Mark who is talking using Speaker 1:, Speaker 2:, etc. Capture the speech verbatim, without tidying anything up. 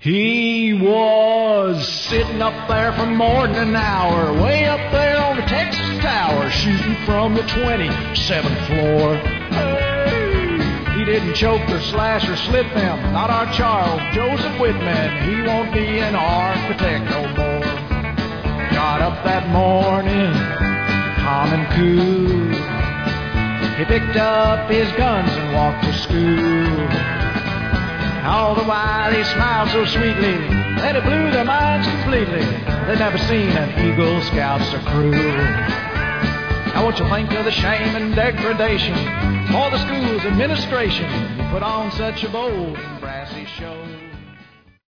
Speaker 1: He was sitting up there for more than an hour, way up there on the Texas Tower, shooting from the twenty-seventh floor. Hey, he didn't choke or slash or slip him, not our Charles Joseph Whitman. He won't be an architect no more. Got up that morning, calm and cool. He picked up his guns and walked to school. All the while he smiled so sweetly that it blew their minds completely. They'd never seen an Eagle Scout so cruel. Now won't you think of the shame and degradation for the school's administration? You put on such a bold and brassy show.